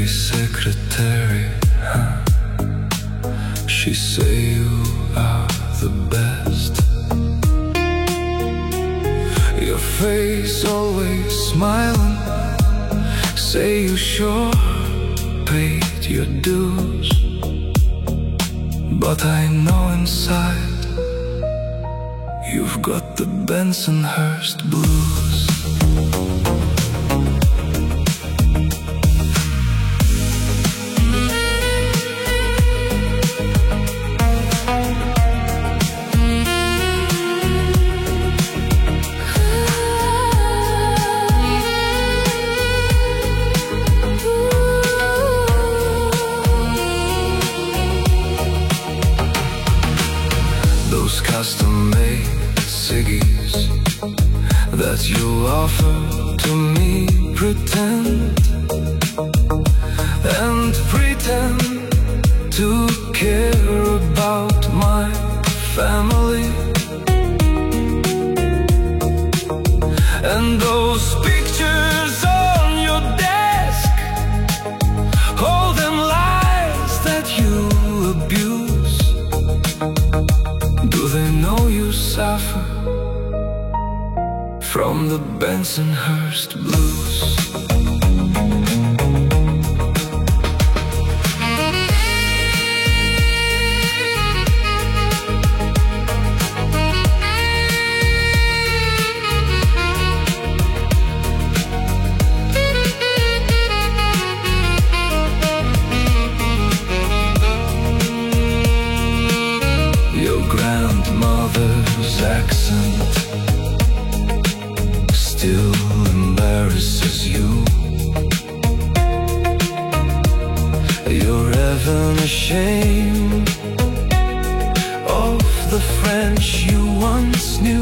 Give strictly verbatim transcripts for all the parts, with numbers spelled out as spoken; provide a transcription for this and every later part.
secretary, huh? She say you are the best. Your face always smiling, say you sure paid your dues. But I know inside you've got the Bensonhurst blues. Those custom-made ciggies that you offer to me, pretend and pretend to care about my family. And those pictures on your desk, all them lies that you abuse, do they know you suffer from the Bensonhurst blues? Grandmother's accent still embarrasses you. You're even ashamed of the French you once knew.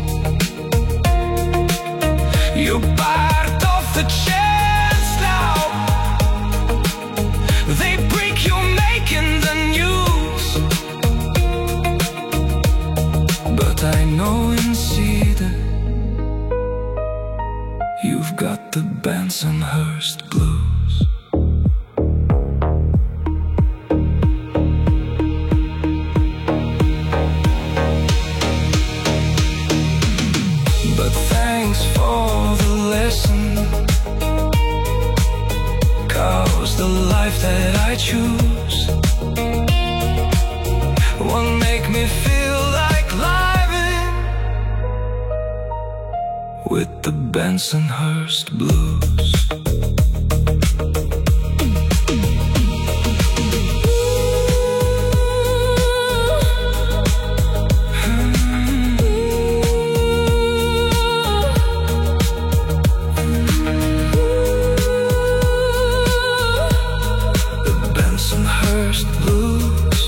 You're part of the chance now. They break you making the news. But I know in Cedar you've got the Bensonhurst blues. But thanks for the lesson, 'cause the life that I choose won't make me feel like living with the Bensonhurst blues. The Bensonhurst blues.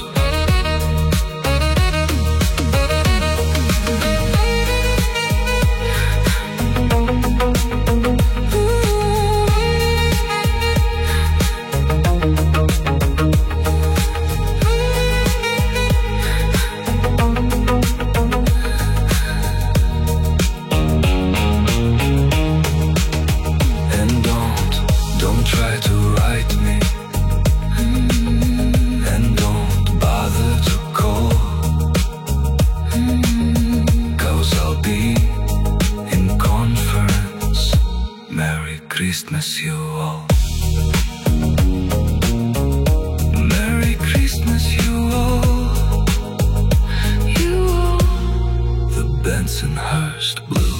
Try to write me, and don't bother to call, 'cause I'll be in conference. Merry Christmas you all. Merry Christmas you all. You all. The Bensonhurst blues.